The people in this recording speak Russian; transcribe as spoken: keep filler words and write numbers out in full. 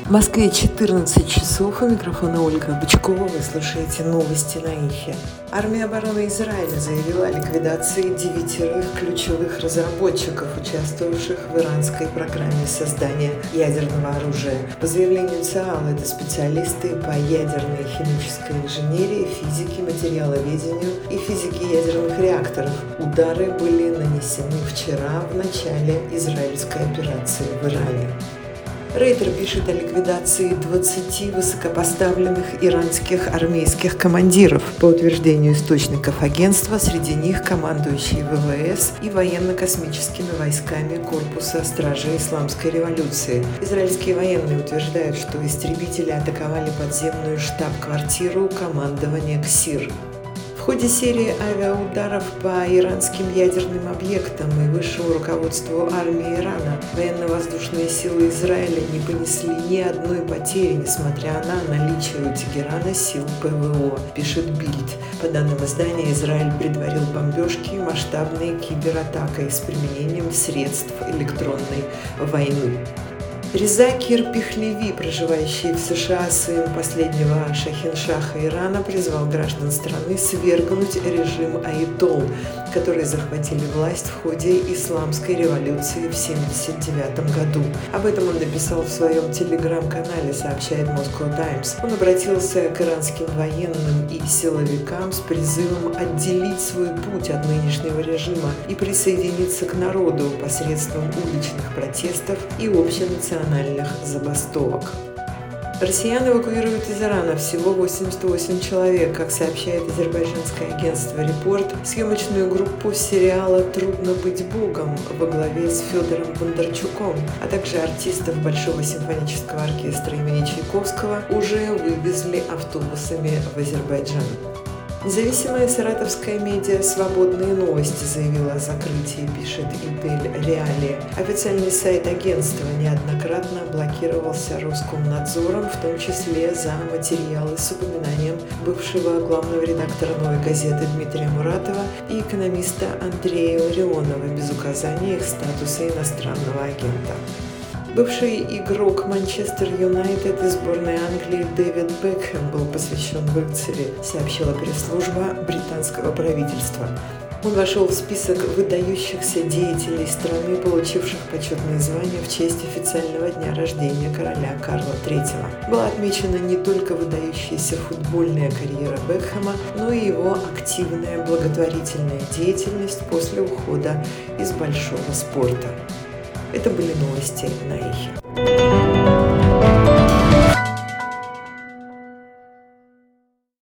В Москве четырнадцать часов, у микрофона Ольга Бычкова, вы слушаете новости на Ихе. Армия обороны Израиля заявила о ликвидации девятерых ключевых разработчиков, участвовавших в иранской программе создания ядерного оружия. По заявлению ЦААЛ, это специалисты по ядерной и химической инженерии, физике, материаловедению и физике ядерных реакторов. Удары были нанесены вчера в начале израильской операции в Иране. Рейтер пишет о ликвидации двадцати высокопоставленных иранских армейских командиров. По утверждению источников агентства, среди них командующие ВВС и военно-космическими войсками Корпуса Стражей Исламской революции. Израильские военные утверждают, что истребители атаковали подземную штаб-квартиру командования КСИР. В ходе серии авиаударов по иранским ядерным объектам и высшему руководству армии Ирана военно-воздушные силы Израиля не понесли ни одной потери, несмотря на наличие у Тегерана сил ПВО, пишет Бильд. По данным издания, Израиль предварил бомбежки масштабной кибератакой с применением средств электронной войны. Реза Кир-Пехлеви, проживающий в США сын последнего шахиншаха Ирана, призвал граждан страны свергнуть режим аятолл, которые захватили власть в ходе исламской революции в семьдесят девятом году. Об этом он написал в своем телеграм-канале, сообщает Moscow Times. Он обратился к иранским военным и силовикам с призывом отделить свой путь от нынешнего режима и присоединиться к народу посредством уличных протестов и общенациональных забастовок. Россиян эвакуируют из Ирана всего восемьдесят восемь человек, как сообщает азербайджанское агентство «Репорт». Съемочную группу сериала «Трудно быть Богом» во главе с Федором Бондарчуком, а также артистов Большого симфонического оркестра имени Чайковского уже вывезли автобусами в Азербайджан. Независимая саратовская медиа «Свободные новости» заявила о закрытии, пишет Идель Реалия. Официальный сайт агентства неоднократно блокировался Роскомнадзором, в том числе за материалы с упоминанием бывшего главного редактора «Новой газеты» Дмитрия Муратова и экономиста Андрея Ларионова без указания их статуса иностранного агента. Бывший игрок Манчестер Юнайтед и сборной Англии Дэвид Бекхэм был посвящен в их цели, сообщила пресс-служба британского правительства. Он вошел в список выдающихся деятелей страны, получивших почетные звания в честь официального дня рождения короля Карла третьего. Была отмечена не только выдающаяся футбольная карьера Бекхэма, но и его активная благотворительная деятельность после ухода из большого спорта. Это были новости на Ихе.